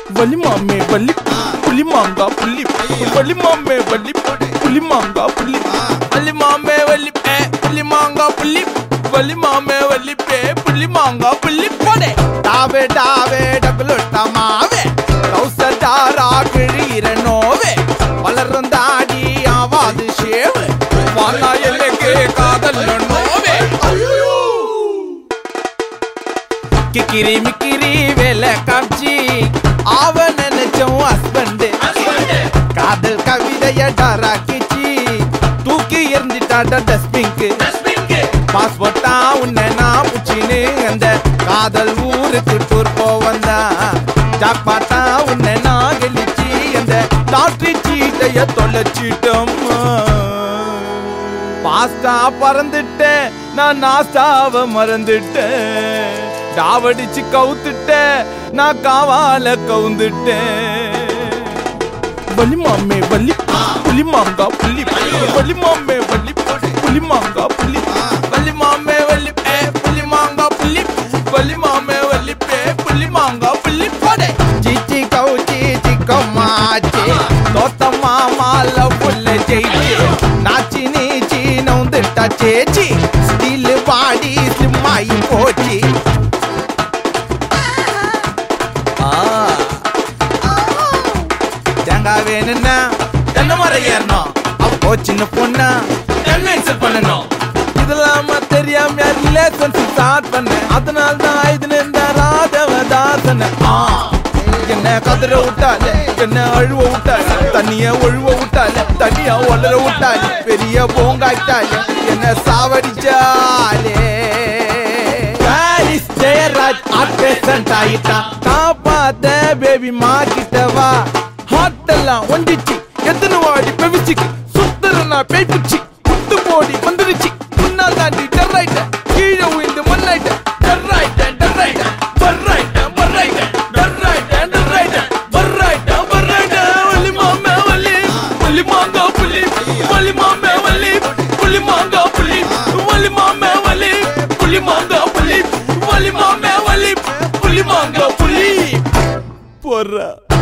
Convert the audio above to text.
வலி மாமே வலி புலி மாங்கா புள்ளி வலி மாமே வலி புலி மாங்கா புள்ளி வலி மாமே வலி புலி மாங்கா புள்ளி வலி மாமே வலி புலி மாங்கா புள்ளி போடே டாவே டாவே டபுளுட்டா மாவே கௌசடாரா கிழிற நோவே வளரும் தாடி ஆவாது ஷேவ் வானா எல்லைக்கு காதல் நோவே கிக்கிரி மிக்கிரி வேலை காட்சி அவன் நினைச்சோம் ஹஸ்பண்ட் காதல் கவிதைய டராக்கிச்சி தூக்கி எறிஞ்சிட்டாட டஸ்பிங்க்கு பாஸ்போர்ட்டா உன்னை நான் புச்சின்னு அந்த காதல் ஊருக்கு டூர் போவந்தா ஜாக்பாட்டா உன்னை நான் கெளிச்சி அந்த லாட்ரி சீட்டைய தொலைச்சிட்டோம் பாஸ்டா பறந்துட்டேன் நான் நாஸ்டாவ மறந்துட்டேன் டாவடிச்சு கவுத்துட்டேன் நான் காவால கவுந்துட்டேன் வலி மாமே வலி புலி மாங்கா புள்ளி வலி மாமே வலி புலி மாங்கா புள்ளி வலி மாமே வலி புலி மாங்கா புள்ளி வலி மாமே வலி புலி மாங்கா புள்ளி போடே சீச்சி கவுச்சி சிக்கம்மாச்சி தோத்த மாமால புல்ல ஜெயிச்சி நாச்சி நீச்சி நவுந்துட்டா சேச்சி ஸ்டீல் பாடி ஸ்லிம்மாயி போச்சி தேங்காய் வேணும்னா தென்னை மரம் ஏறணும் அப்போ சின்ன பொண்ணா என்ன இன்சல்ட் பண்ணணும் இதெல்லாம் தெரியாம ரிலேஷன்ஷிப் ஸ்டார்ட் பண்ணேன் அதனால தான் இது நின்ற ராதவதாசன என்ன கதற விட்டாலே என்ன அழுவ விட்டாலே தண்ணிய ஒழுவ விட்டாலே தண்ணியா வளர விட்டாலே பெரிய போங்காயிட்டாலே என்ன சாவடிச்சாலே ஜெயராஜ் ஆர்டிஸ்ட் ஆயிட்டா காப்பாத்த பேபி மாக்கிட்டவா ஹாட்டெல்லாம் ஒண்டிச்சு எத்தனை வாடி பெவிச்சுக்கு சுத்தரனா பேய்ப்புச்சு குத்து போடி வந்துருச்சு முன்னா தாண்டி டர்ரைட்ட கீழே உயிர்ந்து மண்ணாயிட்ட டர்ரைட்ட டர்ரைட்ட பர்ரைட்ட பர்ரைட்ட டர்ரைட்ட டர்ரைட்ட பர்ரைட்ட பர்ரைட்ட வலி மாமே வலி வலி மாங்கா புலி வலி மாமே வலி புலி மாங்கா புலி வலி மாமே வலி புலி மாங்கா புலி வலி மாமே வலி புலி மாங்கா புலி போறா